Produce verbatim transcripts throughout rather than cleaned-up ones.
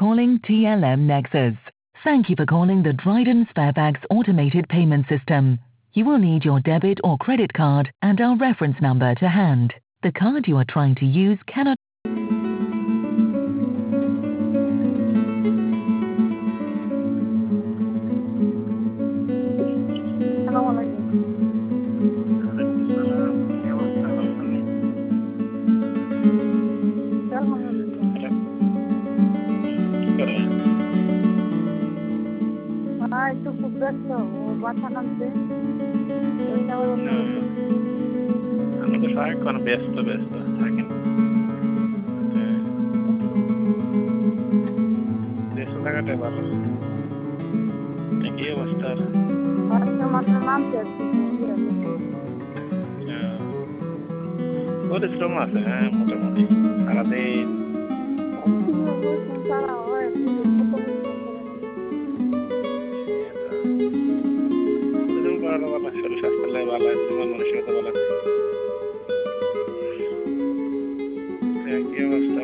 calling T L M Nexus. Thank you for calling the Dryden Sparebags automated payment system. You will need your debit or credit card and our reference number to hand. The card you are trying to use cannot একটু খুব ব্যস্ত বাসা নামছে আমি তো সারাক্ষণ ব্যস্ত ব্যস্ত থাকেন ব্যস্ত থাকাটাই ভালো কি অবস্থা মাত্র নামছে পরিশ্রম আছে হ্যাঁ মোটামুটি সারাদিন শরীর স্বাস্থ্য ভালো আছে মানসিকতা ভালো আছে কি অবস্থা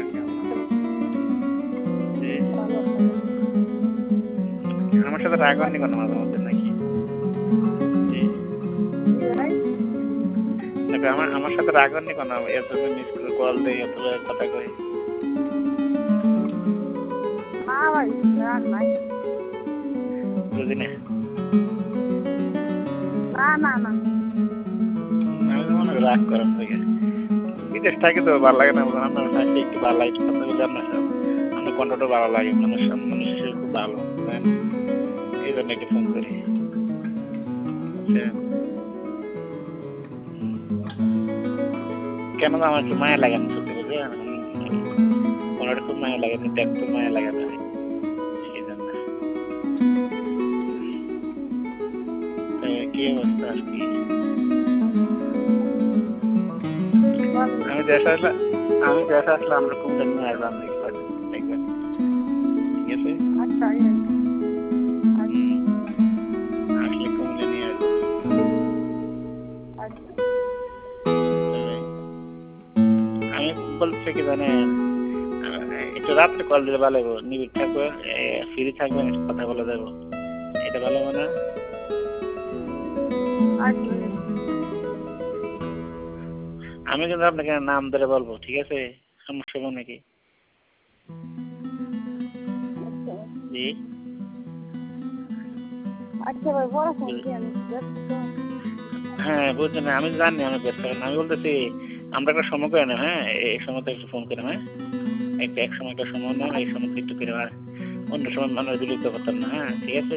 আমার সাথে রাগ হয়নি কোনো মাঝে মধ্যে নাকি আমার আমার সাথে রাগ হয়নি কোনো এত মিস করে কল দেই এত কথা কই না ভাই রাগ নাই বুঝি না না না আমি মনে রাগ করার থেকে বিদেশ থাকে তো ভালো লাগে না আপনার সাথে একটু ভালো লাগে কথা বলে আপনার আপনার কন্ট্রোলটা ভালো লাগে মানুষ মানুষ খুব ভালো এই জন্য একটু ফোন করি কেন আমার একটু মায়া লাগে না সত্যি বলতে কোনোটা খুব মায়া লাগে দেখতে মায়া লাগে না সেই জন্য কি অবস্থা আর কি আমি দেশে আসলে আমি দেশে আসলে আমরা কুমড়া নিয়ে আসলাম দেখবেন ঠিক আছে আসলে কুমড়া নিয়ে আসবো আমি বলছি কি জানেন একটু রাত্রে কল দিলে ভালো হবে নিবিড় থাকবে ফ্রি থাকবেন একটু কথা বলা যাবো এটা ভালো হবে না আমি কিন্তু আপনাকে নাম ধরে বলবো ঠিক আছে সমস্যা হবে নাকি জি হ্যাঁ বুঝছেন আমি জানি আমি ব্যস্ত আমি বলতেছি আমরা একটা সময় করে নেব হ্যাঁ এই সময়তে একটু ফোন করে হ্যাঁ একটা এক সময় একটা সময় নেব এই সময় একটু করে অন্য সময় মানুষ বিলুপ্ত করতাম না হ্যাঁ ঠিক আছে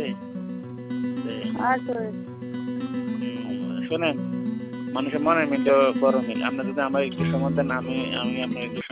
শোনেন মানুষের মনের মিল বড় মিল আপনার যদি আমার একটু সময় দেন আমি আমি আপনার একটু